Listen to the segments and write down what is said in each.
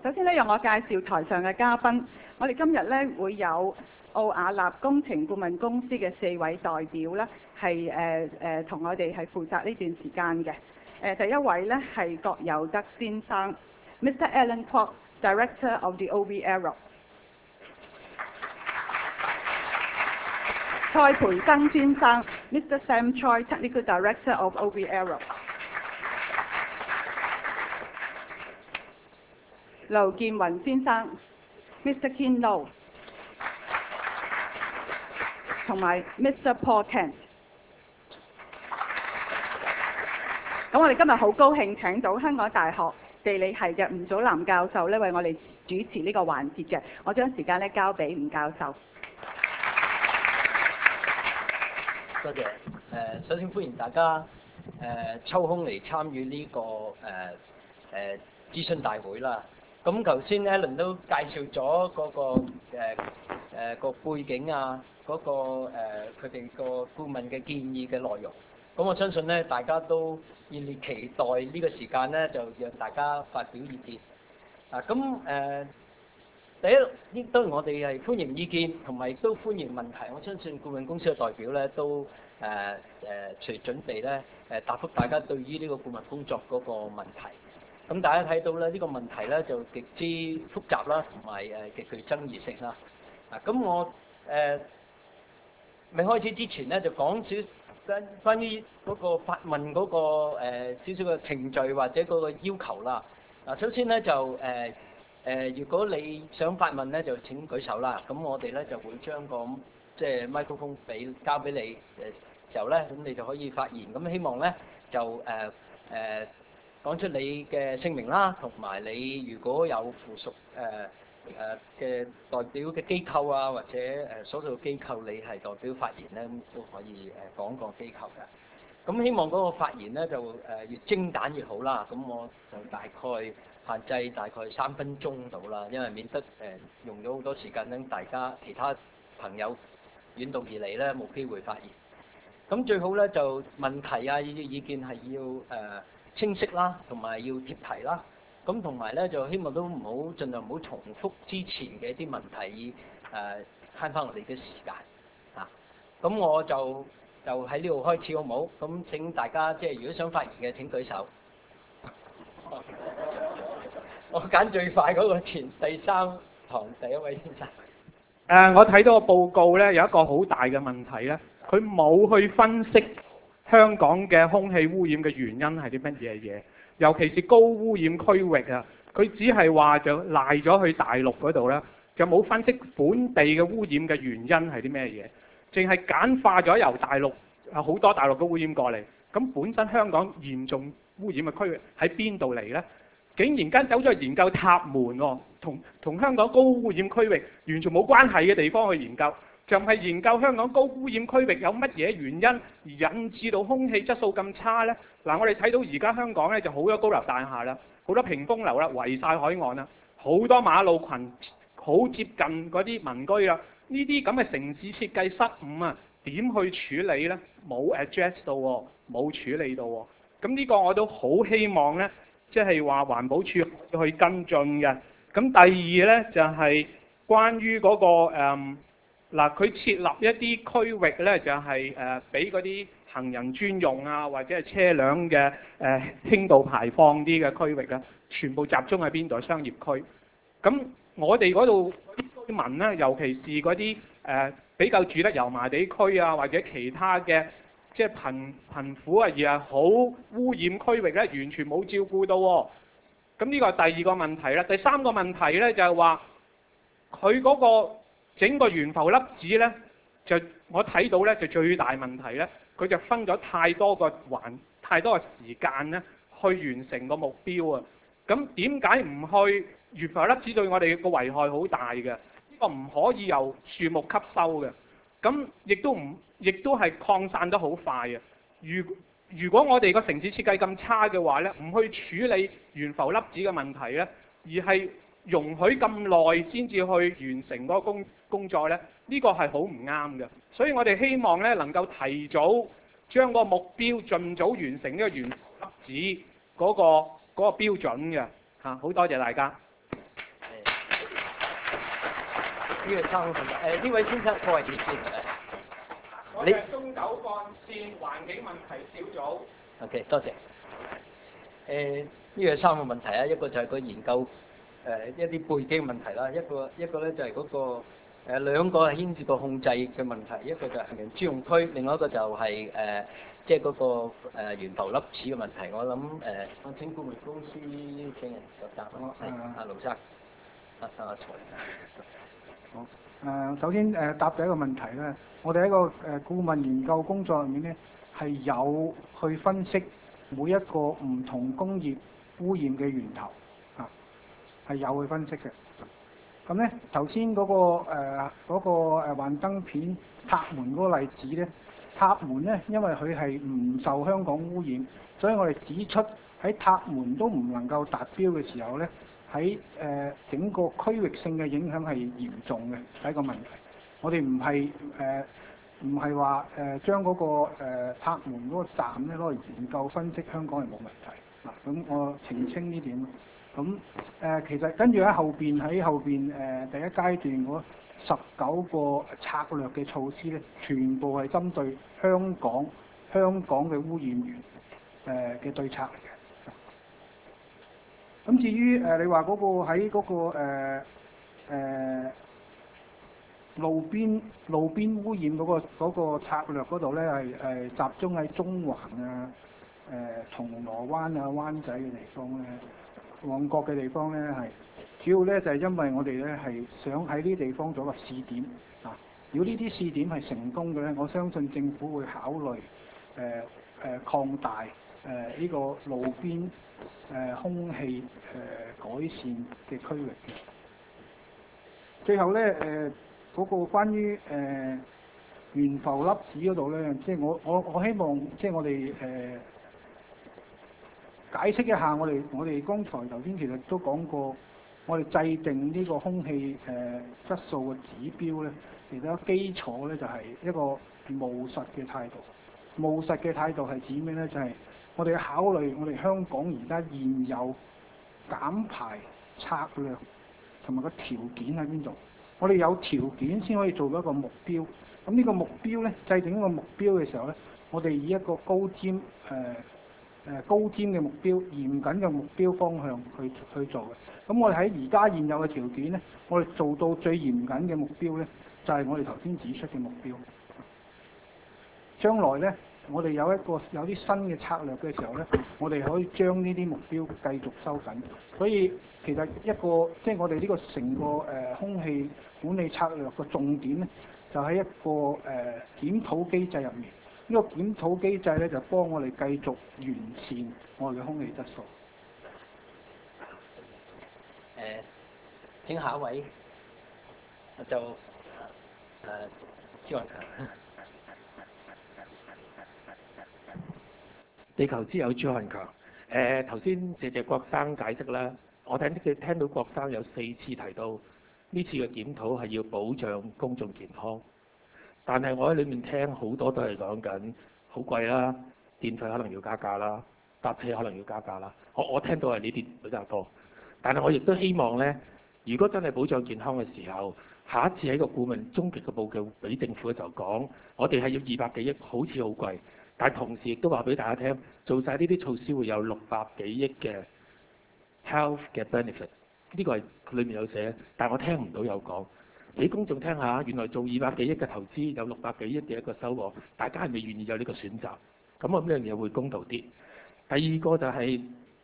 首先咧，讓我介紹台上嘅嘉賓。我哋今日咧會有奧雅納工程顧問公司嘅4位代表咧，係同我哋係負責呢段時間嘅。第一位咧係郭有德先生 ，Mr. Alan Kwok, Director of the OV Aero。蔡培生先生 ，Mr. Sam Choi, Technical Director of OV Aero。劉建雲先生 ，Mr. Ken Lo， 同埋 Mr. Paul Kent。咁我哋今日好高興請到香港大學地理系嘅吳祖藍教授咧，為我哋主持呢個環節嘅。我將時間咧交俾吳教授。 多謝。首先歡迎大家抽空嚟參與呢個諮詢大會啦。咁頭先 Alan 都介紹咗嗰個背景啊，嗰個佢哋個顧問嘅建議嘅內容。咁我相信咧，大家都熱烈期待呢個時間咧，就讓大家發表意見。第一，當然我哋係歡迎意見，同埋亦都歡迎問題。我相信顧問公司嘅代表咧都隨準備咧答覆大家對於呢個顧問工作嗰個問題。咁大家睇到咧，呢個問題咧就極之複雜啦，同埋極具爭議性啦。咁我未開始之前咧，就講少關於嗰個發問嗰個少少嘅程序或者嗰個要求啦。首先咧就如果你想發問咧，就請舉手啦。咁我哋咧就會將個即係麥克風交俾你時候咧，咁你就可以發言。咁希望咧就講出你嘅姓名啦，同埋你如果有附屬嘅代表嘅機構啊，或者所屬機構你係代表發言咧，都可以講個機構嘅。咁希望嗰個發言咧就越精簡越好啦。咁我就大概限制大概3分鐘到啦，因為免得用咗好多時間等大家其他朋友遠道而嚟咧冇機會發言。咁最好咧就問題啊意見係要清晰啦，同埋要貼題啦。咁同埋咧就希望都盡量唔好重複之前嘅一啲問題，慳翻我哋嘅時間啊。咁我就喺呢度開始好唔好？咁請大家即係如果想發言嘅請舉手。我揀最快嗰個第3行第一位先生。 我睇到個報告咧，有一個好大嘅問題咧，佢冇去分析香港嘅空氣污染嘅原因係啲乜嘢嘢，尤其是高污染區域啊，佢只係話就賴咗去大陸嗰度啦，就冇分析本地嘅污染嘅原因係啲咩嘢，淨係簡化咗由大陸好多大陸嘅污染過嚟，咁本身香港嚴重污染嘅區域喺邊度嚟呢？竟然間走咗去研究塔門喎，同香港高污染區域完全冇關係嘅地方去研究，就係研究香港高污染區域有乜嘢原因而引致到空氣質素咁差呢？嗱，我哋睇到而家香港咧就好多高樓大廈啦，好多屏風樓啦，圍晒海岸啦，好多馬路群好接近嗰啲民居啦，呢啲咁嘅城市設計失誤啊，點去處理呢？冇 address 到喎，冇處理到喎。咁呢個我都好希望呢，即係話環保署去跟進嘅。咁第二呢，就係關於嗰個佢設立一啲區域呢，就係俾嗰啲行人專用啊，或者係車輛嘅輕度排放啲嘅區域啊，全部集中喺邊度？商業區。咁我哋嗰度居民呢，尤其是嗰啲比較住得油麻地區啊，或者其他嘅即係貧苦啊而係好污染區域呢，完全冇照顧到喎。咁呢個係第2個問題啦。第3個問題呢，就係話佢嗰個整個懸浮粒子呢，就我睇到呢，就最大問題呢，佢就分咗太多個時間呢去完成個目標啊。咁點解唔去？懸浮粒子對我哋個危害好大嘅，呢個唔可以由樹木吸收嘅。咁亦都係擴散得好快啊。如果我哋個城市設計咁差嘅話呢，唔去處理懸浮粒子嘅問題呢，而係容許咁耐先至去完成嗰個工作呢，呢個係好唔啱嘅。所以我哋希望呢能夠提早將個目標盡早完成呢個懸浮粒子嗰個標準嘅嚇。好多謝大家。 呢位3個問題，呢位先生過嚟先誒。 我哋係中九幹線環境問題小組。 OK， 多謝。呢個3個問題啊，一個就係個研究一啲背景問題啦，一個咧就係嗰個兩個係牽涉個控制嘅問題，一個就係行人專用區，另外一個就係即係嗰個懸浮粒子嘅問題。我諗我請顧問公司請人作答。係阿盧生，阿財。 好。首先答第一個問題咧，我哋喺個顧問研究工作入面咧，係有去分析每一個唔同工業污染嘅源頭，係有去分析嘅。咁咧頭先嗰個幻燈片塔門嗰個例子咧，塔門咧因為佢係唔受香港污染，所以我哋指出喺塔門都唔能夠達標嘅時候咧，喺整個區域性嘅影響係嚴重嘅，第一個問題。我哋唔係話將嗰個塔門嗰個站咧攞嚟研究分析香港係冇問題。嗱，咁我澄清呢點。咁其實跟住喺後邊第一階段嗰19個策略嘅措施咧，全部係針對香港嘅污染源嘅對策嚟嘅。咁至於你話嗰個喺嗰個路邊污染嗰個策略嗰度咧，係集中喺中環啊、銅鑼灣啊、灣仔嘅地方咧。旺角嘅地方咧，係主要咧就係因為我哋咧係想喺呢啲地方做個試點啊。如果呢啲試點係成功嘅咧，我相信政府會考慮擴大呢個路邊空氣改善嘅區域嘅。最後咧嗰個關於懸浮粒子嗰度咧，即係我希望即係我哋解釋一下，我哋剛才頭先其實都講過，我哋制定呢個空氣質素嘅指標咧，其實基礎咧就係一個務實嘅態度。務實嘅態度係指咩咧？就係我哋考慮我哋香港而家現有減排策略同埋個條件喺邊度。我哋有條件先可以做到一個目標。咁呢個目標咧，制定一個目標嘅時候咧，我哋以一個高瞻嘅目標、嚴謹嘅目標方向去做嘅。咁我哋喺而家現有嘅條件咧，我哋做到最嚴謹嘅目標咧，就係我哋頭先指出嘅目標。將來咧，我哋有啲新嘅策略嘅時候咧，我哋可以將呢啲目標繼續收緊。所以其實即係我哋呢個成個空氣管理策略嘅重點咧，就喺一個檢討機制入面。呢個檢討機制咧，就幫我哋繼續完善我哋嘅空氣質素。 請下一位，就朱漢強。 地球之友朱漢強。頭先謝郭生解釋啦，我聽到郭生有4次提到呢次嘅檢討係要保障公眾健康。但係我喺裏面聽好多都係講緊好貴啦，電費可能要加價啦，搭車可能要加價啦。我聽到係呢啲比較多。但係我亦都希望呢，如果真係保障健康嘅時候，下一次喺個顧問終極嘅報告俾政府嘅時候講，我哋係要200幾億，好似好貴。但係同時亦都話俾大家聽，做晒呢啲措施會有600幾億嘅 health 嘅 benefit。呢個係佢裏面有寫，但係我聽唔到有講。俾公眾聽下，原來做200幾億嘅投資有600幾億嘅一個收穫，大家係咪願意有呢個選擇？咁我呢樣嘢會公道啲。第二個就係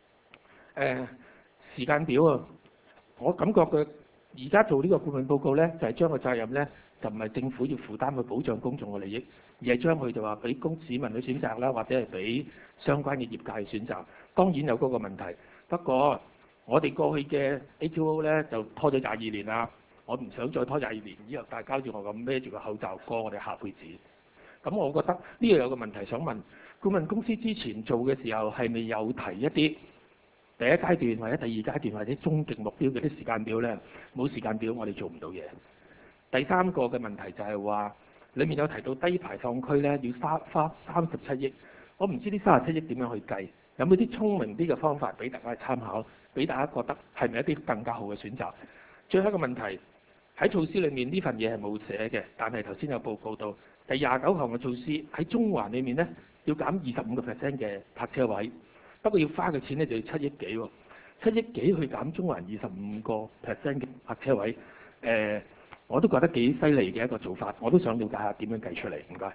時間表啊，我感覺佢而家做呢個顧問報告呢，就係將個責任呢，就唔係政府要負擔去保障公眾嘅利益，而係將佢就話俾市民去選擇啦，或者係俾相關嘅業界去選擇。當然有嗰個問題，不過我哋過去嘅 A2O 呢，就拖咗22年啦。我唔想再拖22年，以後大家好似我咁孭住個口罩過我哋下輩子。咁我覺得呢度有個問題想問，顧問公司之前做嘅時候係咪有提一啲第一階段或者第二階段或者終極目標嘅啲時間表呢？冇時間表我哋做唔到嘢。第三個嘅問題就係話，裡面有提到低排放區呢要花37億，我唔知呢37億點樣去計，有冇啲聰明啲嘅方法俾大家參考，俾大家覺得係咪一啲更加好嘅選擇？最後一個問題喺措施裏面呢份嘢係冇寫嘅，但係頭先有報告到第29項嘅措施喺中環裏面呢，要減25% 嘅泊車位，不過要花嘅錢呢就要7億幾喎，7億幾去減中環25% 嘅泊車位，我都覺得幾犀利嘅一個做法，我都想了解下點樣計出嚟，唔該。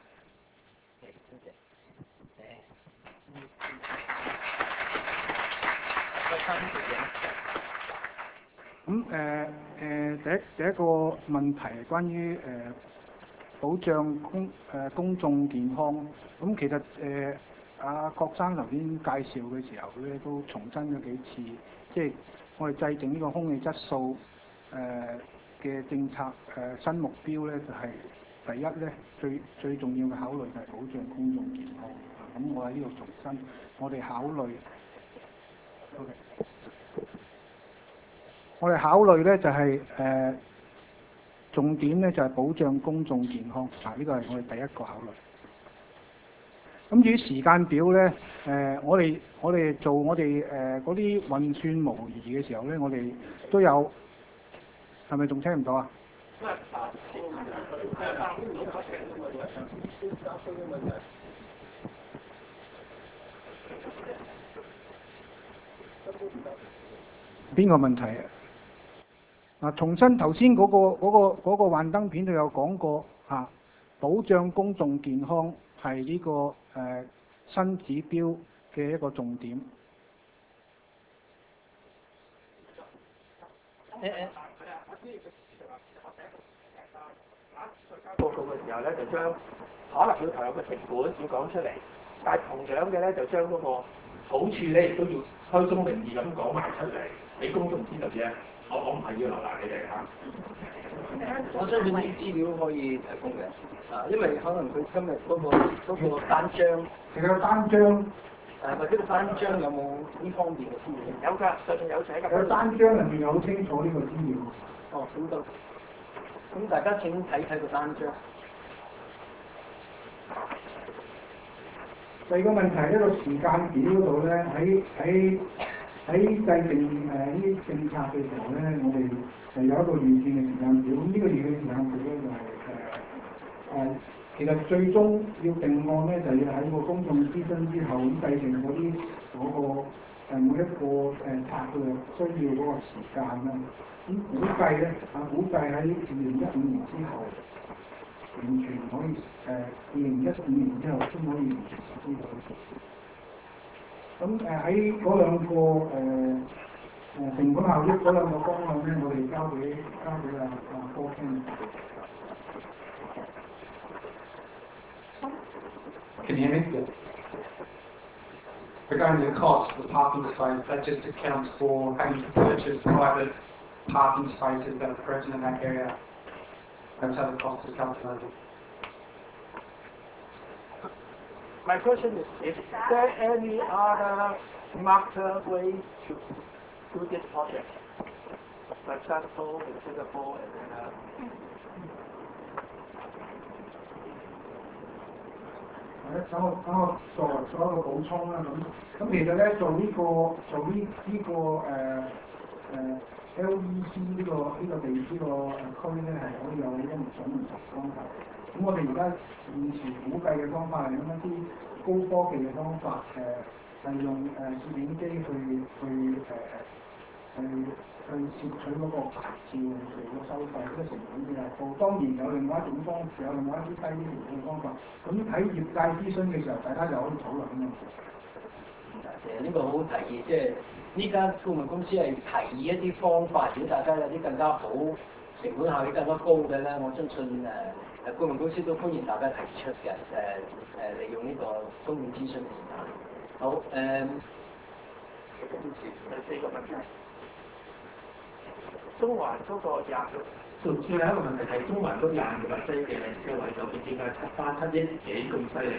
咁第一個問題係關於保障公眾健康。咁其實阿郭生頭先介紹嘅時候咧，都重申咗幾次，即係我哋制定呢個空氣質素嘅政策新目標咧，就係第一咧最重要嘅考慮就係保障公眾健康。咁我喺呢度重申，我哋考慮。我哋考慮咧就係重點咧就係保障公眾健康，呢個係我哋第一個考慮。咁至於時間表咧，我哋做我哋嗰啲運算模擬嘅時候咧，我哋都有，係咪仲聽唔到啊？邊個問題啊？重新頭先嗰個幻燈片都有講過嚇，保障公眾健康係呢個新指標嘅一個重點。 報告嘅時候咧，就將可能要投入嘅成本要講出嚟，但係同樣嘅咧，就將嗰個好處咧，亦都要開宗明義咁講埋出嚟，俾公眾知道啫。我唔係要留難你哋嚇。 我相信啲資料可以提供嘅，因為可能佢今日嗰個單張， 其實個單張或者個單張有冇呢方面嘅資料？ 有㗎，上面有寫㗎。 個單張入面有好清楚呢個資料。 哦，咁都，咁大家請睇睇個單張。 第二個問題，一個時間表嗰度咧，喺制定呢啲政策嘅時候咧，我哋係有一個預見嘅時間表。咁呢個預見嘅時間表咧就係其實最終要定案咧，就要喺個公眾諮詢之後咁制定嗰個每一個策略需要嗰個時間啦。咁估計咧估計喺2015年之後，完全可以2015年之後先可以完全實施到。咁喺嗰兩個成本效益嗰兩個方案咧，我哋交俾阿哥傾。 Can you hear me? Yeah. Regarding the cost of the parking space, that just accounts for having to purchase private parking spaces that are present in that area. That's how the cost is calculated. My question is there any other smarter way to do this project? For example, in Singapore and 等我做一個補充啦。咁其實咧做呢個LEC 呢個地區個區咧係可以有一種唔同方法。咁我哋而家現時估計嘅方法係用一啲高科技嘅方法，係用攝影機去攝取嗰個牌照嚟個收費，嗰個成本比較高。當然有另外一種方式，有另外一啲低廉嘅方法。咁喺業界諮詢嘅時候，大家就可以討論咁樣。 呢個好提議，即係呢間顧問公司係提議一啲方法，如果大家有啲更加好、成本效益更加高嘅咧，我相信顧問公司都歡迎大家提出嘅。利用呢個公眾諮詢嘅時間。好第4個問題。中環嗰個最後一個問題係中環嗰25%嘅車位究竟點解花7億幾咁犀利？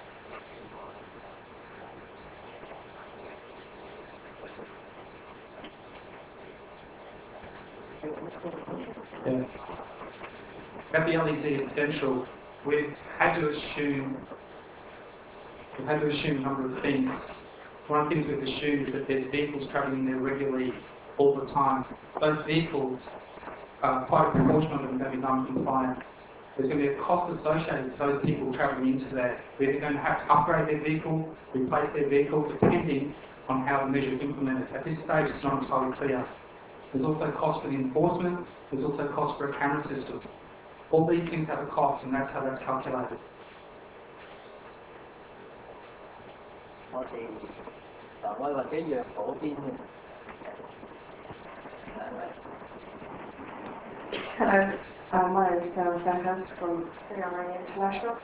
Yeah. At the LEC Essential, we've had to assume a number of things. One of the things we've assumed is that there's vehicles travelling there regularly all the time. Those vehicles quite a proportion of them are going to be non-compliant. There's going to be a cost associated to those people travelling into there. They're either going to have to upgrade their vehicle, replace their vehicle, depending on how the measure is implemented. At this stage, it's not entirely clear. There's also cost for the enforcement. There's also cost for a camera system. All these things have a cost, and that's how that's calculated. 我哋嗱，我或者約嗰邊嘅。 Hello, my name is Sarah Sandhurst from CRA International.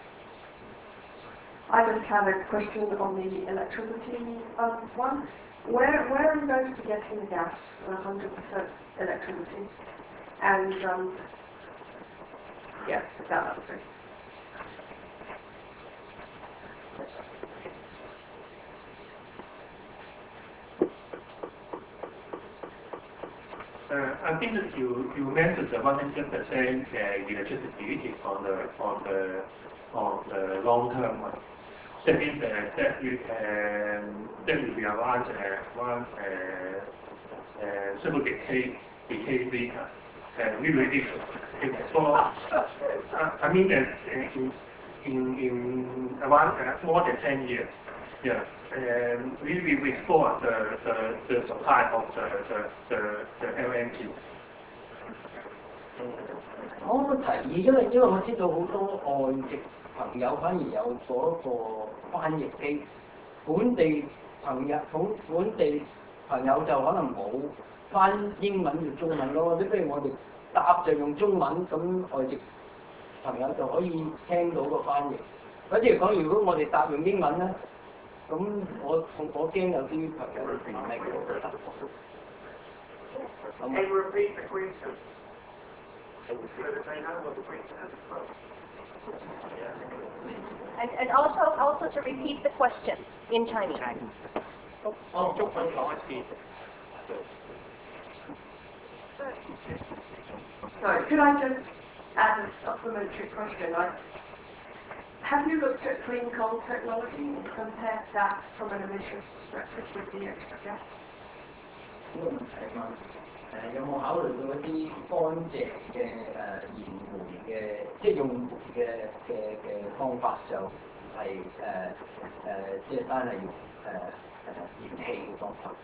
I just have a question on the electricity one. Where are you going to be getting the gas for 100% electricity? And yeah, that was it. I think that you mentioned the 100% electricity is on the long term one. That means that will be around 70K litre. We really for I mean that in around more than 10 years. Yeah, we will restore the supply of the LNG. 我個提議，因為我知道好多外籍朋友反而有嗰個翻譯機，本地朋友就可能冇翻英文用中文咯。即譬如我哋答就用中文，咁外籍朋友就可以聽到個翻譯。或者講，如果我哋答用英文咧，咁我驚有啲朋友唔明嗰個答案。 Can you repeat the question? So that they know what the question is. And also to repeat the question in Chinese. Sorry, could I just add a supplementary question? Have you looked at clean coal technology and compared that from an emissions perspective with the extra gas? 呢個問題嘛，有冇考慮到一啲乾淨嘅燃煤嘅，即係用煤嘅方法就係即係單係用燃氣嘅方法。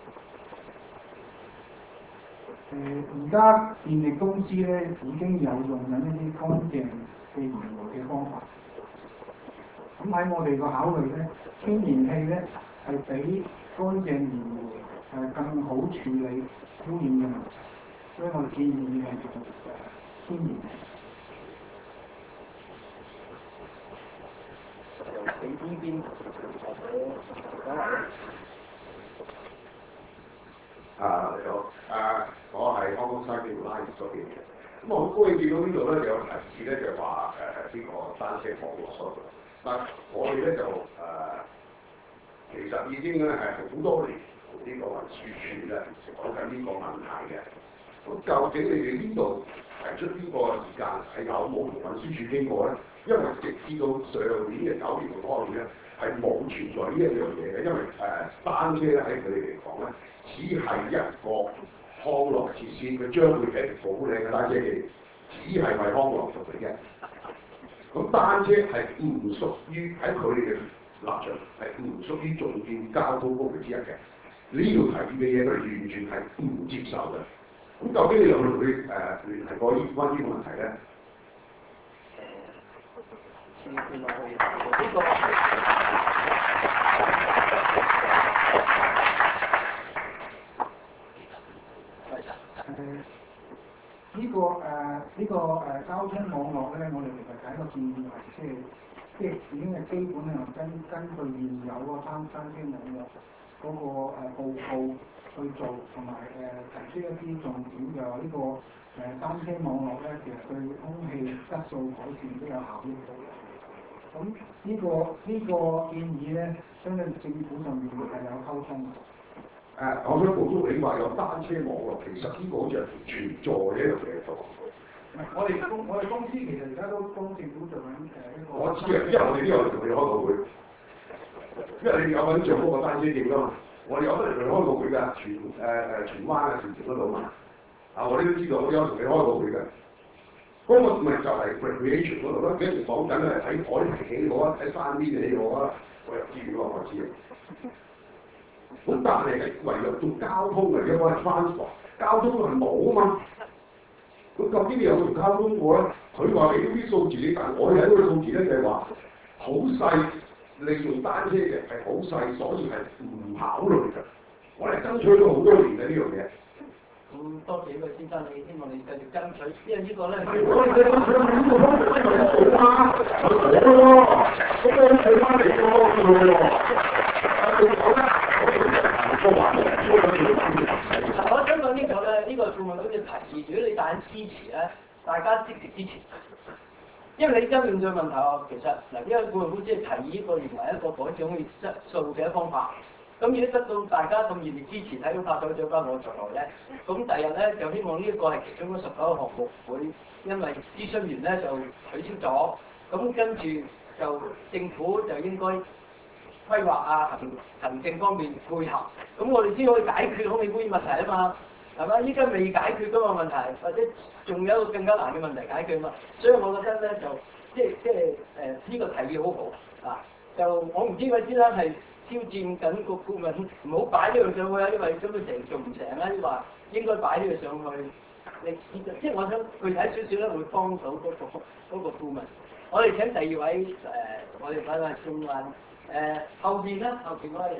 而家電力公司咧已經有用緊一啲乾淨嘅燃煤嘅方法。咁喺我哋個考慮咧，天然氣咧係比乾淨燃煤更好處理污染嘅問題，所以我哋建議係用天然氣。 由你呢邊或者你好，我係康公西邊拉嗰邊嘅。咁我好高興見到呢度咧有提議咧，就話呢個單車網絡嗰度。但我哋咧就其實已經咧係好多年同呢個運輸署咧講緊呢個問題嘅。咁究竟你哋呢度提出呢個時間係有冇同運輸署傾過咧？因為直至到上年嘅9月開始咧係冇存在呢一樣嘢嘅，因為單車咧喺佢哋嚟講咧只係一個康樂設施，佢將會俾好靚嘅單車嘅，只係為康樂用嚟嘅。咁單車係唔屬於喺佢哋嘅立場係唔屬於重要交通工具之一嘅。呢度提議嘅嘢佢哋完全係唔接受嘅。咁究竟你有冇同佢聯繫過關於呢個問題咧？ 呢個交通網絡咧，我哋其實係一個建議係即係已經係基本上根據現有個單車網絡嗰個報告去做，同埋提出一啲重點，就話呢個單車網絡咧，其實對空氣質素改善都有效益到嘅。咁呢個建議咧，相信政府上面係有溝通嘅。 我想補充你話有單車網絡，其實呢個好似係存在嘅一樣嘢喺度。 我哋公司其實而家都幫政府做緊一個。 我知啊，因為我哋呢度同你開個會，因為你有份做嗰個單車店㗎嘛，我哋有得嚟開個會㗎，荃灣啊、荃城嗰度嘛。 我哋都知道，我有同你開過會嘅。嗰個咪就係 recreation 嗰度咯，跟住講緊係喺海堤起好啊，喺山邊起好啊，我又知喎，我知。咁但係唯有做交通嚟嘅，我係 transport， 交通係冇啊嘛。咁究竟你有冇做交通過咧？佢話俾啲數字你，但係我睇嗰個數字咧就係話好細，利用單車嘅係好細，所以係唔考慮嘅。我哋爭取咗好多年嘅呢樣嘢。 咁多謝呢位先生，你希望你繼續爭取，因為呢個咧， 我哋爭取呢個方面係好啊，我咯，咁我睇翻嚟我想講呢個咧，呢個顧問好似提議，如果你大家支持咧，大家積極支持。因為你而家面對問題啊，其實嗱，因為顧問公司提議呢個認為一個改善空氣質素嘅方法。咁如果得到大家咁熱烈支持，睇到拍手掌翻我在內咧，咁第日咧就希望呢一個係其中嗰19個項目會因為諮詢完咧就取消咗，咁跟住就政府就應該規劃啊行政方面配合，咁我哋先可以解決空氣污染問題啊嘛，係嘛？依家未解決嗰個問題，或者仲有一個更加難嘅問題解決嘛，所以我覺得咧就呢個提議好好啊，就我唔知位先生係挑戰緊個顧問，唔好擺呢樣上去啊，因為根本成做唔成啊，話應該擺呢個上去。你即係我想具體少少咧，會幫到嗰個顧問。我哋請第二位我哋睇下中環後邊啦，後邊嗰位。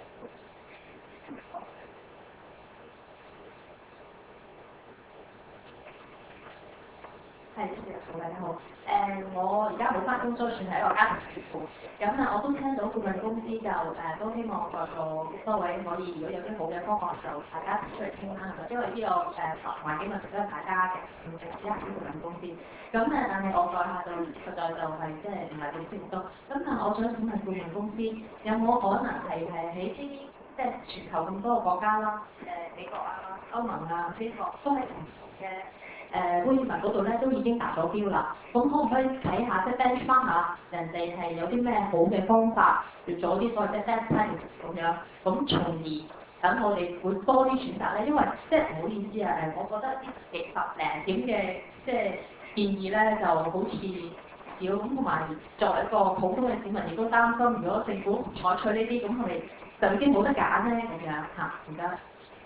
係，主持人好，大家好。我而家冇翻工，所以算係一個家庭主婦。咁我都聽到顧問公司就都希望在座多位可以，如果有啲好嘅方案，就大家提出嚟傾啦。因為呢個環境問題都係大家嘅，唔淨止係顧問公司。咁但係我在下就實在就係即係唔係咁清楚。咁但係我想請問顧問公司有冇可能係喺啲即係全球咁多個國家啦，美國啊、歐盟啊、英國都係唔同嘅。污染物嗰度咧都已經達咗標啦，咁可唔可以睇下即係 benchmark 下人哋係有啲咩好嘅方法，要做啲所謂嘅 best practice 咁樣，咁從而等我哋會多啲選擇咧，因為即係唔好意思啊我覺得啲幾十零點嘅即係建議咧就好似少咁，同埋作為一個普通嘅市民亦都擔心，如果政府唔採取呢啲，咁係咪就已經冇得揀咧咁樣嚇？唔該。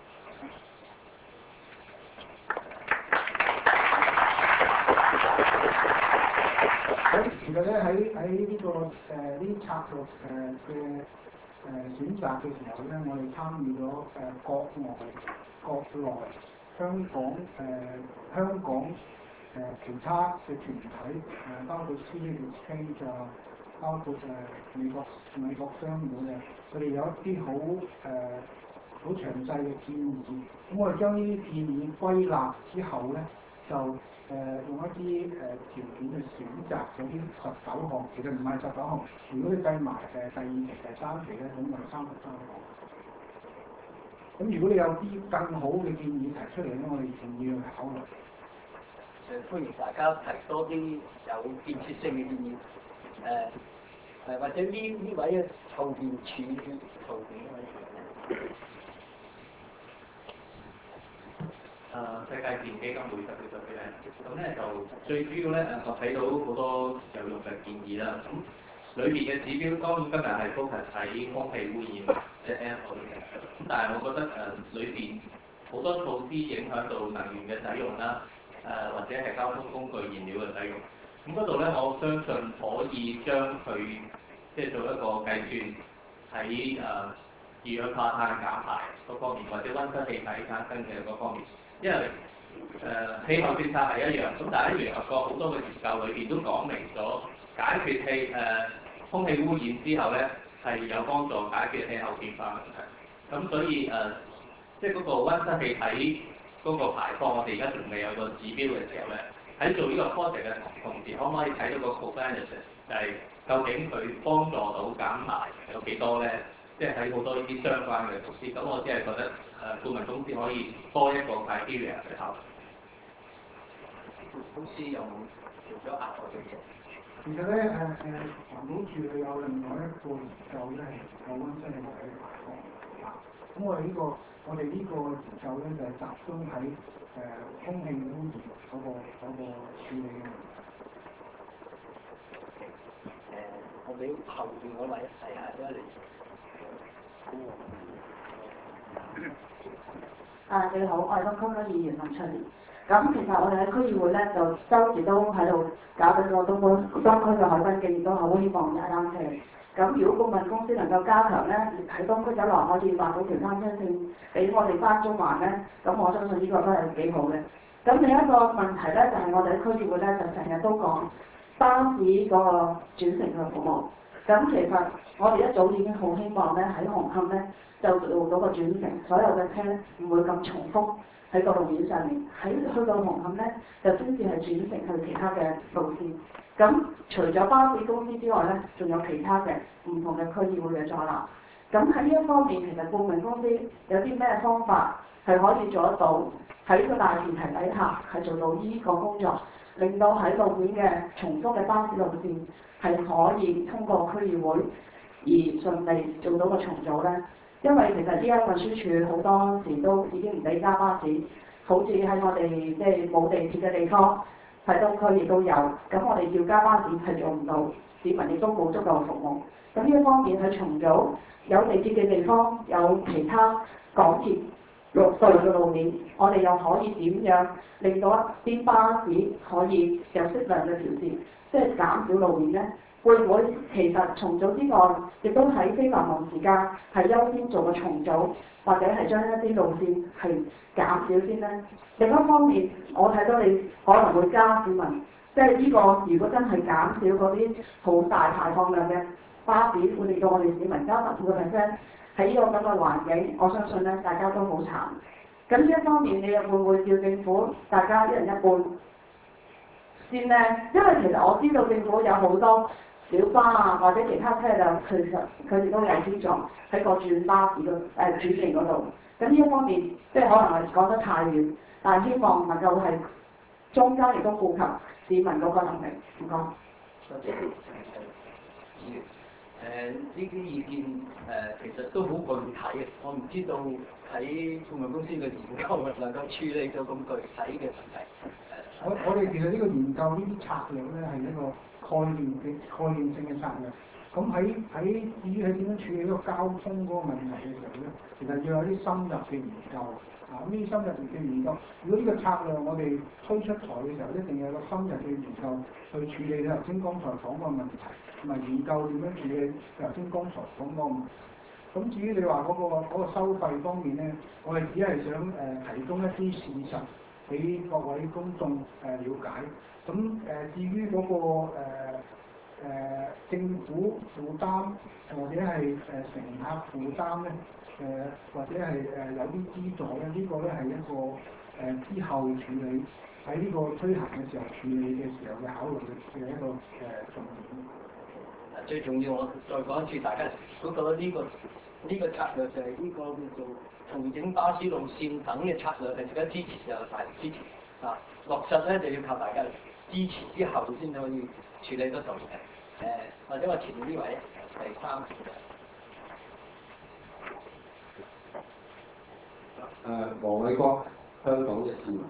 其實咧喺呢個呢啲策略嘅選擇嘅時候咧，我哋參與咗國外、國內、香港其他嘅團體包括 City Exchange 啊，包括美國商會啊，佢哋有一啲好詳細嘅建議。咁我哋將呢啲建議歸納之後咧，就用一啲條件去選擇嗰啲19項，其實唔係19項。如果你計埋第2期、第3期咧，總共33項。咁如果你有啲更好嘅建議提出嚟咧，我哋願意去考慮。 歡迎大家提多啲有建設性嘅建議。或者呢位嘅後邊處後邊嗰位。 世界自然基金會特別咧，咁咧就最主要咧我睇到好多有用嘅建議啦。咁裏邊嘅指標當然今日係 focus 喺空氣污染即係 air pollution。咁但係我覺得裏邊好多措施影響到能源嘅使用啦，或者係交通工具燃料嘅使用。咁嗰度咧，我相信可以將佢即係做一個計算喺二氧化碳減排嗰方面，或者溫室氣體產生嘅嗰方面。因為氣候政策係一樣，咁但係聯合國好多嘅研究裏邊都講明咗解決空氣污染之後咧係有幫助解決氣候變化問題。咁所以即係嗰個溫室氣體嗰個排放，我哋而家仲未有個指標嘅時候咧，喺做呢個 project 嘅同時，可唔可以睇到個 co-benefit 就係究竟佢幫助到減排有幾多咧？即係喺好多呢啲相關嘅措施，咁我只係覺得顧問公司可以多一個 criteria 去考慮。 公司有冇做咗額外嘅嘢？ 其實咧環保署佢有另外一個研究咧係研究溫室氣體嘅排放。咁我哋呢個我哋呢個研究咧就係集中喺空氣污染嗰個處理嘅問題。 我俾後邊嗰位係啊，一嚟。 你好，我係東區區議員林卓蓮。咁其實我哋喺區議會咧，就周時都喺度搞緊個東區嘅海濱徑，亦都好希望踩單車。咁如果顧問公司能夠加強咧，喺東區走廊可以畫到條單車線俾我哋翻中環咧，咁我相信呢個都係幾好嘅。咁另一個問題咧，就係我哋喺區議會咧，就成日都講巴士嗰個轉乘嘅服務。咁其實我哋一早已經好希望咧，喺紅磡咧就做到個轉乘，所有嘅車唔會咁重複喺個路面上面。喺去到紅磡咧，就先至係轉乘去其他嘅路線。咁除咗巴士公司之外咧，仲有其他嘅唔同嘅區議會嘅阻撓。咁喺呢一方面，其實顧問公司有啲咩方法係可以做得到？喺呢個大前提底下，係做到呢個工作，令到喺路面嘅重複嘅巴士路線係可以通過區議會而順利做到個重組咧。因為其實依家運輸署好多時都已經唔俾加巴士，好似喺我哋即係冇地鐵嘅地方，喺東區亦都有。咁我哋叫加巴士係做唔到，市民亦都冇足夠服務。咁呢一方面去重組有地鐵嘅地方，有其他港鐵對嘅路面，我哋又可以點樣令到一啲巴士可以有適量嘅調節，即係減少路面咧？會唔會其實重組之外，亦都喺非繁忙時間係優先做個重組，或者係將一啲路線係減少先咧？另一方面，我睇到你可能會加市民，即係呢個如果真係減少嗰啲好大排放量嘅巴士，會令到我哋市民加15%。喺呢個咁嘅環境，我相信咧大家都好慘。咁呢一方面，你又會唔會叫政府大家一人一半先咧？因為其實我知道政府有好多小巴啊或者其他車輛，其實佢哋都有資助喺個轉巴士嘅轉乘嗰度。咁呢一方面，即係可能係講得太遠，但係希望能夠係中間亦都顧及市民嗰個能力。唔該。 多謝。呢啲意見其實都好具體嘅，我唔知道喺顧問公司嘅研究能夠處理到咁具體嘅問題。 我哋其實呢個研究呢啲策略咧係一個概念性嘅策略。咁喺至於係點樣處理呢個交通嗰個問題嘅時候咧，其實要有啲深入嘅研究。呢啲深入嘅研究，如果呢個策略我哋推出台嘅時候，一定要有個深入嘅研究去處理你頭先剛才講個問題，同埋研究點樣處理頭先剛才講個問題。咁至於你話嗰個收費方面咧，我哋只係想提供一啲事實俾各位公眾了解。咁至於嗰個政府負擔或者係乘客負擔咧，或者係有啲資助咧，呢個咧係一個之後處理喺呢個推行嘅時候處理嘅時候嘅考慮嘅一個重點。 最重要我再講一次，大家嗰個呢個策略就係呢個叫做重整巴士路線等嘅策略，係值得支持就大力支持。落實咧就要靠大家支持之後先可以處理得到嘅。或者我前面呢位第三條。 黃偉國，香港嘅市民。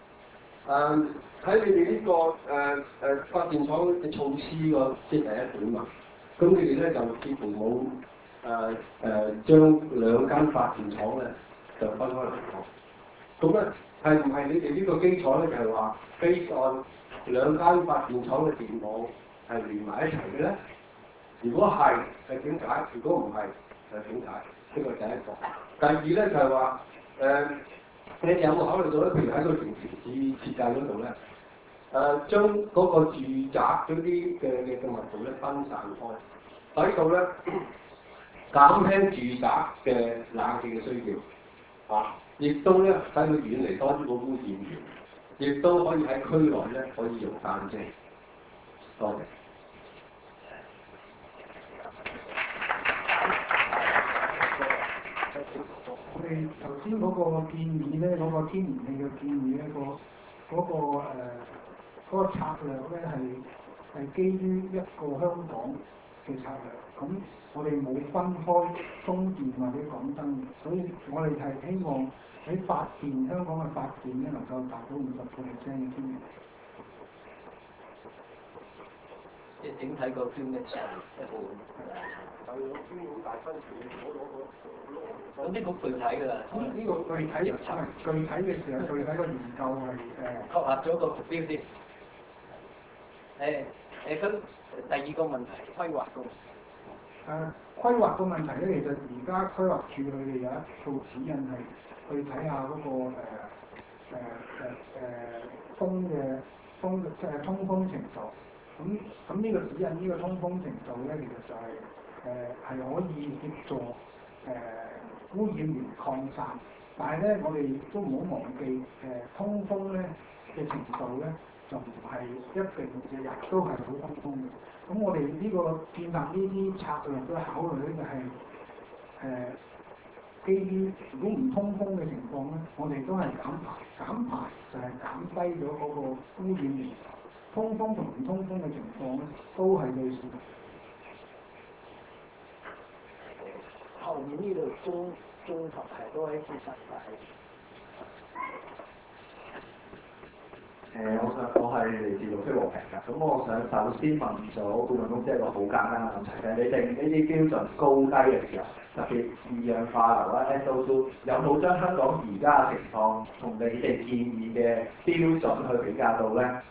喺你哋呢個發電廠嘅措施個即係第一點嘛，咁你哋咧就似乎冇將兩間發電廠咧就分開嚟講。咁咧係唔係你哋呢個基礎咧就係話基按兩間發電廠嘅電網係連埋一齊嘅咧？如果係點解？如果唔係點解？呢個第一個。第二咧就係話你哋有冇考慮到咧？譬如喺個城市設計嗰度咧，將嗰個住宅嗰啲嘅密度咧分散開，喺度咧減輕住宅嘅冷氣嘅需要，亦都咧使佢遠離多啲個污染源，亦都可以喺區內咧可以用單車。多謝。 我哋頭先嗰個建議咧，嗰個天然氣嘅建議咧，嗰個策略咧係基於一個香港嘅策略。 咁我哋冇分開中電或者港燈，所以我哋係希望喺發電香港嘅發電咧能夠達到50%嘅先。 即係整體個 fuel mix 一半。咁呢個具體㗎啦。 呢個具體嘅時候，具體個研究係確立咗個目標先。咁第二個問題，規劃個。 規劃個問題咧，其實而家規劃處佢哋有一套指引係去睇下嗰個風即係通風程度。咁呢個指引呢個通風程度咧，其實就係可以協助污染源擴散，但係咧我哋都唔好忘記通風咧嘅程度咧就唔係一定日日都係好通風嘅。咁我哋呢個建立呢啲策略嘅考慮咧就係基於如果唔通風嘅情況咧，我哋都係減排就係減低咗嗰個污染源。通風同唔通風嘅情況咧，都係類似。 後面呢度中頭係都係其實我係嚟自綠色和平㗎。咁我想首先問咗顧問公司一個好簡單嘅問題，就係你定呢啲標準高低嘅時候，特別二氧化硫啦 SO2 有冇將香港而家嘅情況同你哋建議嘅標準去比較到咧？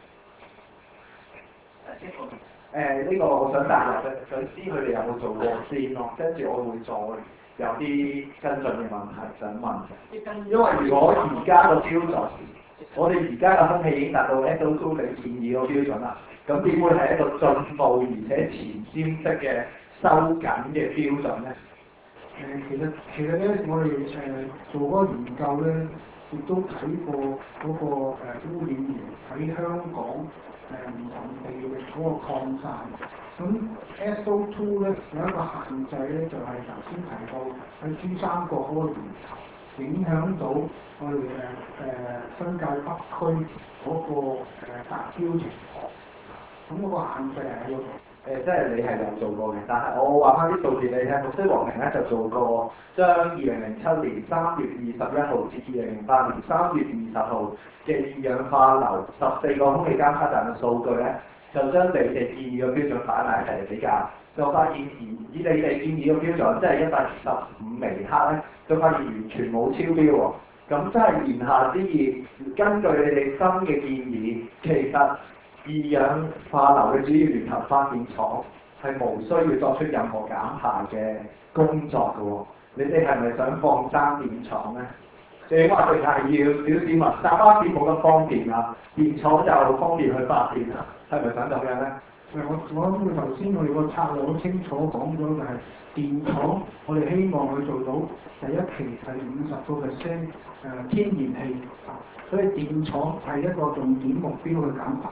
呢個我想答入嘅，想知佢哋有冇做過先咯，跟住我會再有啲跟進嘅問題想問。因為如果而家個標準，我哋而家嘅空氣已經達到 SO2 你建議個標準啦，咁點會係一個進步而且前瞻式嘅收緊嘅標準咧？ 其實咧，我哋做嗰個研究咧，亦都睇過嗰個污染源喺香港唔同地域嗰個擴散。咁 SO2 咧有一個限制咧，就係頭先提到喺珠三角嗰個源頭影響到我哋新界北區嗰個達標情況。咁嗰個限制係喺嗰度。 即係你係有做過嘅，但係我話翻啲數字你聽。綠色和平咧就做過將2007年3月21號至2008年3月20號嘅二氧化硫14個空氣監測站嘅數據咧，就將你哋建議嘅標準擺埋一齊嚟比較，就發現以你哋建議嘅標準，即係125微克咧，就發現完全冇超標喎。咁真係言下之意，根據你哋新嘅建議，其實二氧化硫嘅主要源頭發電廠係無需要作出任何減排嘅工作嘅喎。你哋係咪想放生電廠咧？定話定係要小市民搭巴士冇咁方便啊？電廠就方便去發電啊？係咪想咁樣咧？ 我諗佢頭先我哋個策略好清楚講咗，就係電廠我哋希望佢做到第一期係50%天然氣，所以電廠係一個重點目標去減排。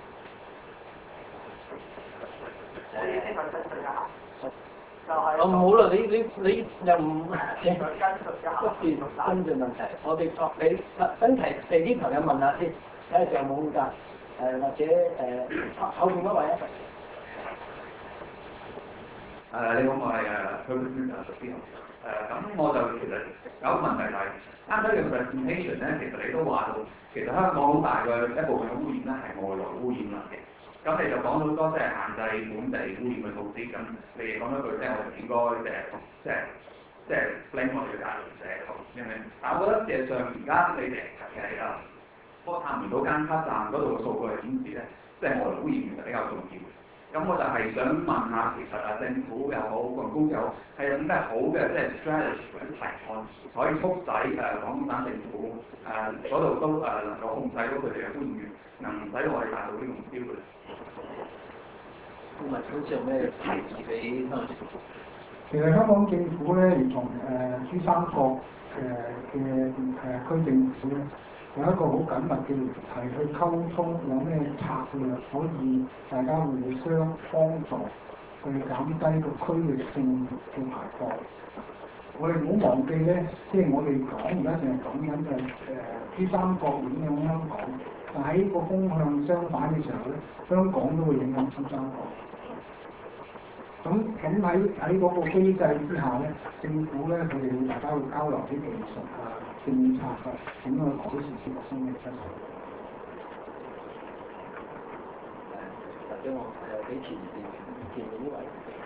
好啦，你又唔跟進問題，我哋你跟提啲朋友問下先，睇下仲有冇空間，或者後面嗰位啊。 你好，我係佢屬邊咁我就其實有一個問題就係啱啱嘅 presentation 咧，其實你都話到，其實香港好大嘅一部分嘅污染咧係外來污染嚟嘅。咁你就講到好多即係限制本地污染嘅措施，咁你哋講咗句即係我哋應該即係 blame 我哋嘅家庭社，明唔明？但係我覺得事實上而家你哋其實係嗰個探唔到監測站嗰度嘅數據顯示咧，即係外來污染其實比較重要。咁我就係想問下，其實政府又好，個公司又好，係有啲咩好嘅即係 strategy 或者提案，可以促使廣東省政府嗰度都能夠控制到佢哋嘅污染源，能使到我哋達到呢個目標嘅。 顧問公司有咩提議俾香港政府？ 其實香港政府咧，同珠三角嘅區政府咧，有一個好緊密嘅聯繫去溝通，有咩策略可以大家互相幫助，去減低個區域性嘅排放。我哋唔好忘記咧，即係我哋講而家淨係講緊珠三角影響香港，但喺個風向相反嘅時候咧，香港都會影響珠三角。 喺嗰個機制之下咧，政府咧佢哋會大家會交流啲技術啊、政策啊，點樣去改善呢個生命質素。 或者我俾前面呢位。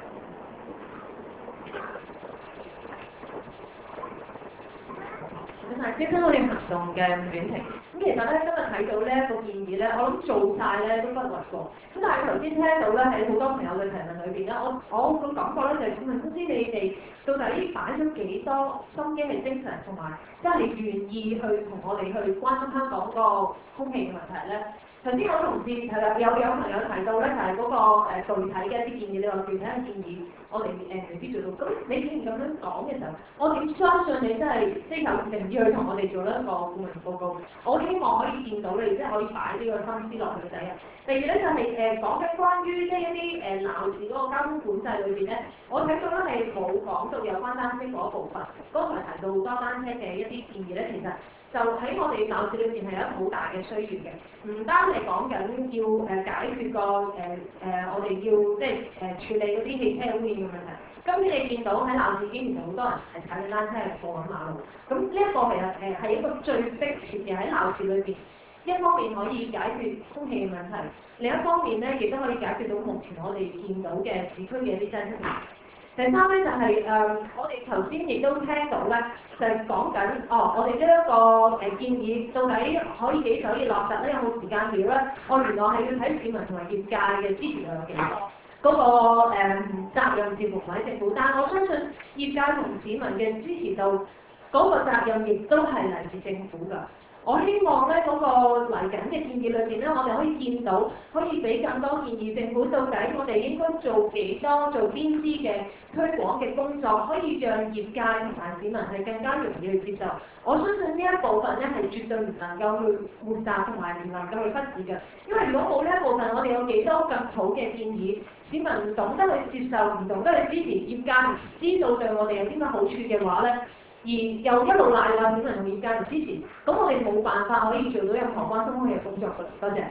即係我哋行動嘅遠程。咁其實咧，今日睇到呢個建議咧，我諗做晒咧都不為過。咁但係頭先聽到咧，喺好多朋友嘅提問裏邊咧，我個感覺咧就係顧問公司你哋到底擺咗幾多心機係精神，同埋即係願意去同我哋去關心香港個空氣嘅問題咧。頭先我同事係啦，有朋友提到咧，就係嗰個具體嘅一啲建議，你話具體嘅建議，我哋未必做到。咁你既然咁樣講嘅時候，我點相信你真係即係有誠意去同我哋做一個顧問報告？我希望可以見到你即係可以擺呢個心思落去嘅第一。第二咧就係講緊關於即係一啲鬧市嗰個交通管制裏邊咧，我睇到咧係冇講到有關單車嗰一部分。剛才提到多單車嘅一啲建議咧，其實就喺我哋鬧市裏邊係有一個好大嘅需要嘅，唔單係講緊要解決個我哋要即係處理嗰啲汽車污染嘅問題。今天你見到喺鬧市竟然好多人係踩緊單車過緊馬路，咁呢一個其實係一個最迫切嘅喺鬧市裏邊，一方面可以解決空氣嘅問題，另一方面咧亦都可以解決到目前我哋見到嘅市區嘅一啲擠塞問題。第三咧就係、我哋頭先亦都聽到咧，就係講緊我哋呢一個建議到底可以幾時可以落實咧？有冇時間表咧？原來係要睇市民同埋業界嘅支持量有幾多。嗰個責任似乎唔喺政府，但係我相信業界同市民嘅支持度，嗰個責任亦都係嚟自政府㗎。我希望咧嗰個嚟緊嘅建議裏邊咧，我哋可以見到，可以俾更多建議政府到底我哋應該做幾多、做邊啲嘅推廣嘅工作，可以讓業界同埋市民係更加容易去接受。我相信呢一部分咧係絕對唔能夠去抹殺同埋唔能夠去忽視嘅，因為如果冇呢一部分，我哋有幾多咁好嘅建議，市民唔懂得去接受，唔懂得去支持，業界唔知道對我哋有啲乜好處嘅話咧，而又一路賴話市民同業界唔支持，咁我哋冇辦法可以做到任何關心空氣嘅工作㗎。多謝。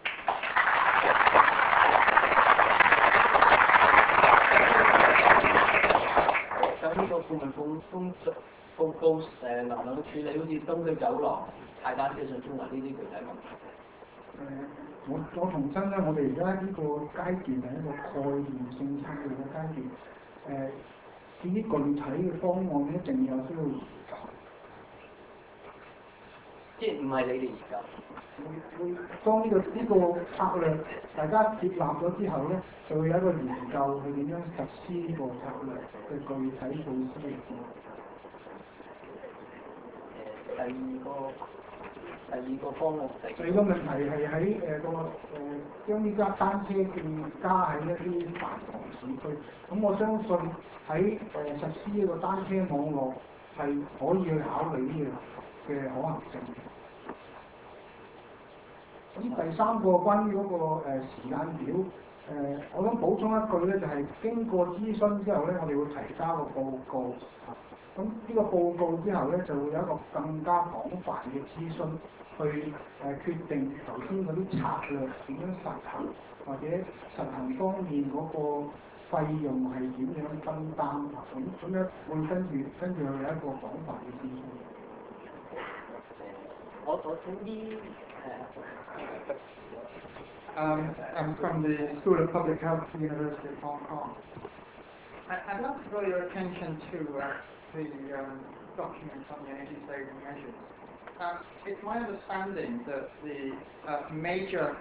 咁呢個顧問工作報告能唔能夠處理好似東區走廊、太單車上中環呢啲具體問題？ 我重申咧，我哋而家呢個階段係一個概念性測試嘅階段。至於具體嘅方案咧，一定有需要研究。 即係唔係你哋研究？ 當呢個策略大家接納咗之後咧，就會有一個研究去點樣實施呢個策略嘅具體措施嘅方案。 第二個方案。 第二個問題係喺將呢家單車線加喺一啲繁忙市區。咁我相信喺實施呢個單車網絡係可以去考慮呢個嘅可行性。咁第三個關於嗰個時間表，我想補充一句咧，就係經過諮詢之後咧，我哋會提交個報告。咁呢個報告之後咧，就會有一個更加廣泛嘅諮詢，去決定頭先嗰啲策略點樣實行，或者實行方面嗰個費用係點樣分擔。咁樣會跟住有一個廣泛嘅諮詢。 我總之 I'm from the School of Public Health at the University of Hong Kong. I'd like to draw your attention to the documents on the energy saving measures. It's my understanding that the major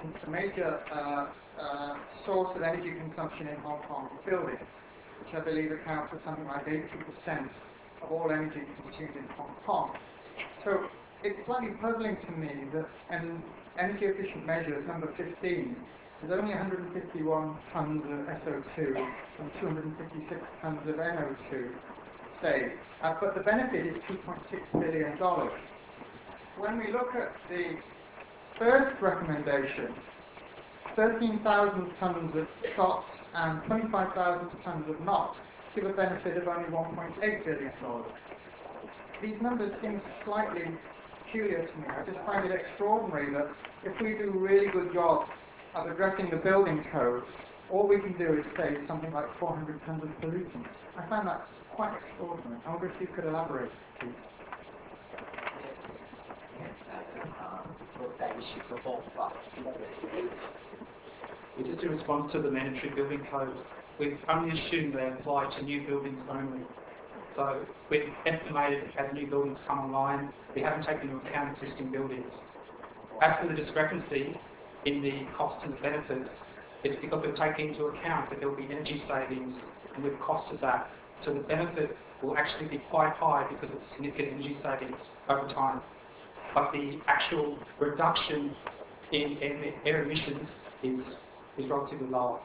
source of energy consumption in Hong Kong is buildings, which I believe account for something like 80% of all energy consumed in Hong Kong. So it's slightly puzzling to me that an energy efficient measure, number 15, is only 151 tons of SO2 and 256 tons of NO2 saved, but the benefit is $2.6 billion. When we look at the first recommendation, 13,000 tons of SOx and 25,000 tons of NOx give a benefit of only $1.8 billion. These numbers seem slightly peculiar to me. I just find it extraordinary that if we do a really good job of addressing the building code, all we can do is save something like 400 tons of pollutants. I found that quite extraordinary. I wonder if you could elaborate, please. Just in response to the mandatory building codes, we've only assumed they apply to new buildings only. So we've estimated as new buildings come online, we haven't taken into account existing buildings. As for the discrepancy in the costs and the benefits, it's because we've taken into account that there will be energy savings and we've costed that. So the benefit will actually be quite high because of significant energy savings over time. But the actual reduction in air emissions is relatively lower.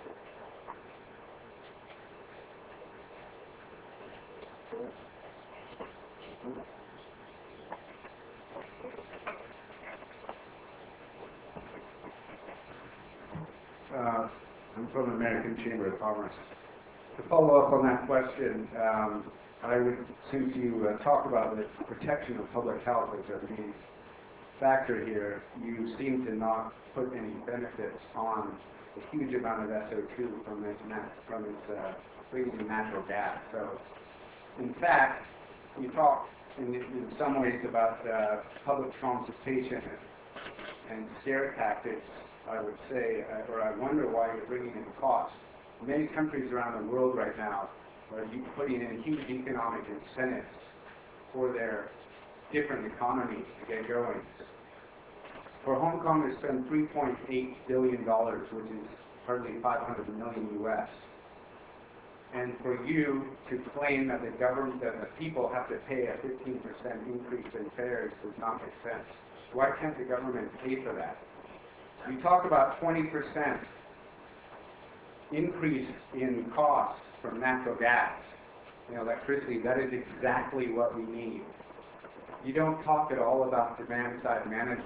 I'm from the American Chamber of Commerce. To follow up on that question, since you talk about the protection of public health as a main factor here, you seem to not put any benefits on the huge amount of SO2 from its freezing natural gas. So, in fact, you talk in some ways about public transportation and scare tactics, I would say, or I wonder why you're bringing in costs. Many countries around the world right now are putting in huge economic incentives for their different economies to get going. For Hong Kong to spend $3.8 billion, which is hardly 500 million US, and for you to claim that the government, that the people have to pay a 15% increase in fares does not make sense. Why can't the government pay for that? You talk about 20% increase in costs from natural gas and electricity. That is exactly what we need. You don't talk at all about demand-side management.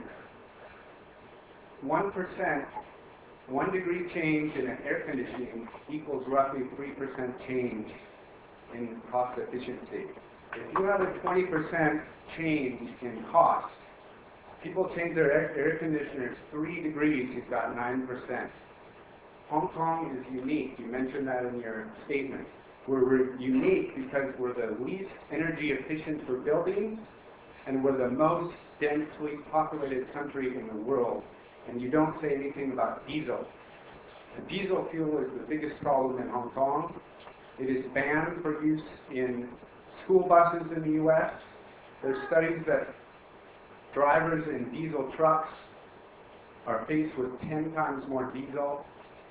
1%, 1 degree change in an air conditioning equals roughly 3% change in cost efficiency. If you have a 20% change in cost, people change their air conditioners 3 degrees, you've got 9%. Hong Kong is unique. You mentioned that in your statement. We're unique because we're the least energy efficient for buildings, and we're the most densely populated country in the world. And you don't say anything about diesel. The diesel fuel is the biggest problem in Hong Kong. It is banned for use in school buses in the US. There's studies that drivers in diesel trucks are faced with 10 times more diesel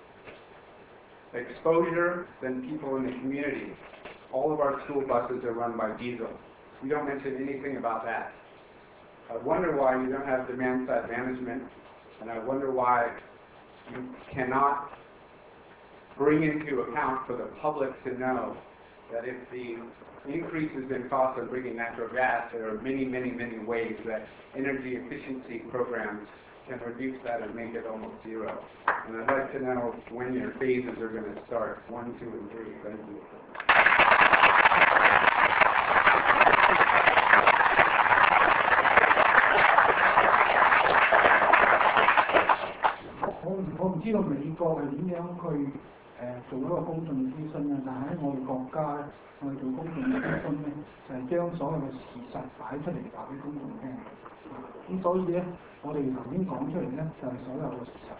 exposure than people in the community. All of our school buses are run by diesel. You don't mention anything about that. I wonder why you don't have demand-side management, and I wonder why you cannot bring into account for the public to know that if the increases in cost of bringing natural gas, there are many, many, many ways that energy efficiency programs can reduce that and make it almost zero. And I'd like to know when your phases are going to start, 1, 2, and 3. Thank you. 我唔知道美國係點樣去做一個公眾諮詢嘅，但係喺我哋國家咧，我哋做公眾諮詢咧，就係將所有嘅事實擺出嚟話俾公眾聽。咁所以咧，我哋頭先講出嚟咧，就係所有嘅事實。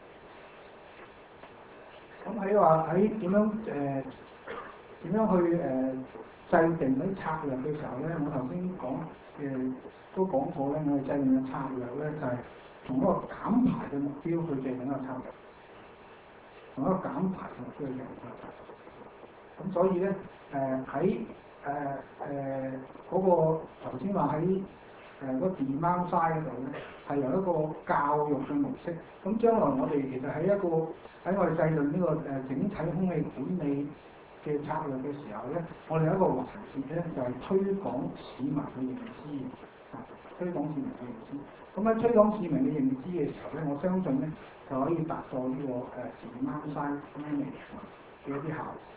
咁喺話喺點樣去制定啲策略嘅時候咧，我頭先都講過咧，我哋制定嘅策略咧就係從一個減排嘅目標去制定一個策略，從一個減排嘅目標去制定策略。咁所以咧，喺嗰個頭先話喺個 demand side 嗰度咧，係由一個教育嘅模式。咁將來我哋其實喺我哋制定呢個整體空氣管理嘅策略嘅時候咧，我哋有一個環節咧就係推廣市民嘅認知。推廣市民嘅認知，咁喺推廣市民嘅認知嘅時候咧，我相信咧就可以達到呢個demand side planning嘅一啲效果。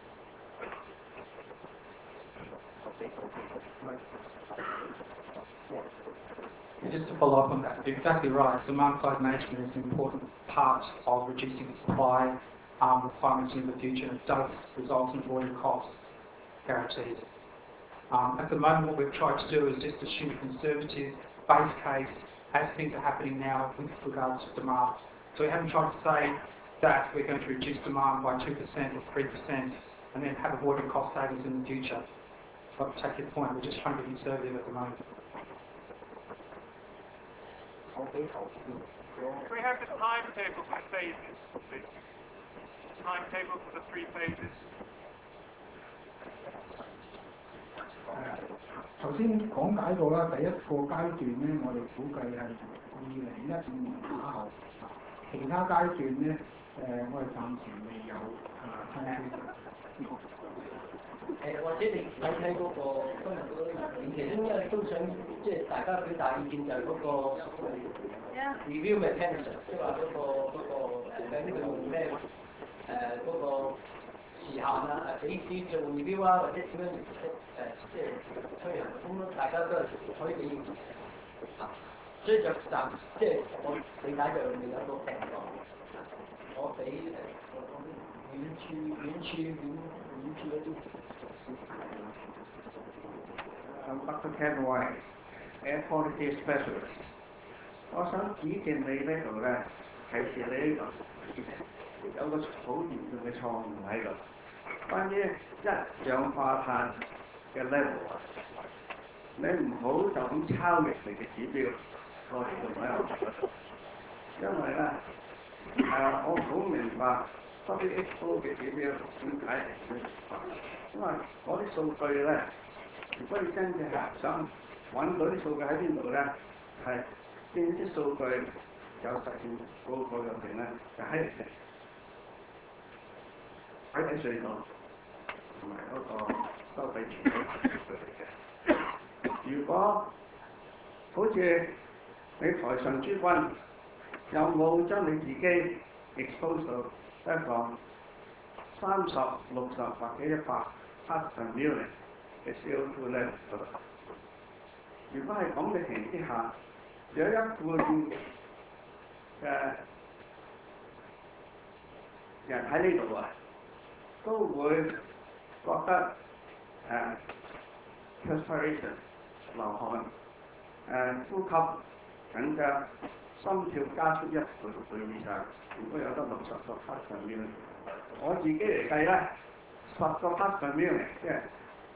Just to follow up on that, you're exactly right. Demand side management is an important part of reducing supply requirements in the future, and it does result in avoiding costs guaranteed. At the moment, what we've tried to do is just assume a conservative base case as things are happening now with regards to demand. So we haven't tried to say that we're going to reduce demand by 2% or 3% and then have avoided cost savings in the future. But to take your point, we're just trying to be conservative at the moment. We have the timetable for phases, please. Timetable for the 3 phases. 頭先講解過啦，第一個階段咧，我哋估計係2015年打後，其他階段咧，我哋暫時未有或者你睇嗰個今日嗰個文件，其中因為都想即係大家表達意見就係嗰個 review mechanism， 即係話嗰個究竟佢用咩嗰個時限啊，幾時做 review 啊，或者點樣即係推行，咁大家都係可以俾意見。所以就暫即係我理解就未有個定案。我俾遠處嗰啲。 Dr. Ken White, Air Quality Specialist。我想指正你呢度咧，提示你有個好嚴重嘅錯誤喺度。關於一氧化碳嘅 level 啊，你唔好就咁抄人哋嘅指標過嚟用喺度嗰度，因為咧我好明白 WHO 嘅指標點解因為嗰啲數據咧，如果你真正係想揾到啲數據喺邊度咧，係邊啲數據有實驗報告入邊咧，就喺海底隧道同埋嗰個收費傳統嚟嘅。如果好似你台上諸君，有冇將你自己 expose 到一個30、60或者100 parts per million 嘅 CO2 咧？如果係咁嘅情形之下，有一半嘅人喺呢度啊，都會覺得perspiration 流汗呼吸緊張，心跳加速1倍以上。如果有得60個 parts per million， 我自己嚟計咧，10個 parts per million 即係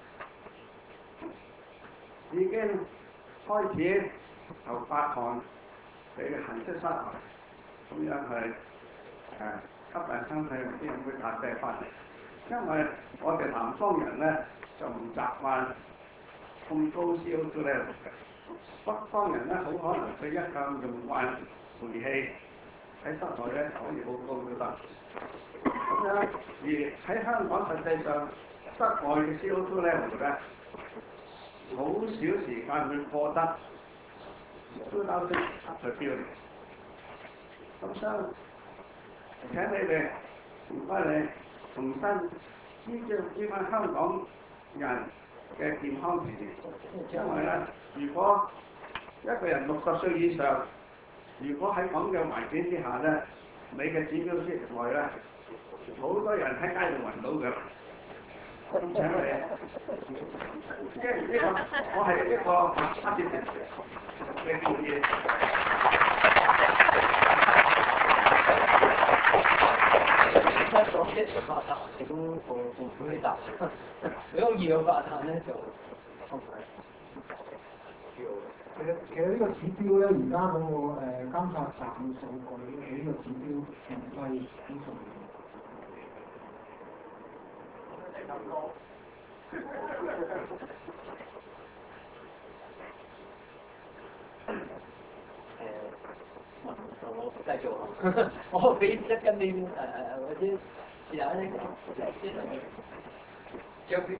已經開始頭發汗，你行出室外，咁樣去吸大身體啲人會大病翻嚟。因為我哋南方人咧就唔習慣咁高 CO2 level嘅，北方人咧好可能佢一向用慣煤氣喺室內咧可以好高都得。咁樣而喺香港實際上室外嘅 CO2 level 咧，好少時間會過得2000去標嘅。咁所以請你哋唔該你重新知翻香港人嘅健康情形，因為咧，如果一個人60歲以上，如果喺咁嘅環境之下咧，你嘅指標之外咧，好多人喺街度暈到嘅。咁請你，即係呢個我係一個黑點嘅建議。 講一氧化碳咁個回答，如果二氧化碳咧就其實呢個指標咧，而家嗰個監察站嘅數據呢個指標唔低呢個。 我繼續，我俾一跟你或者試下咧，將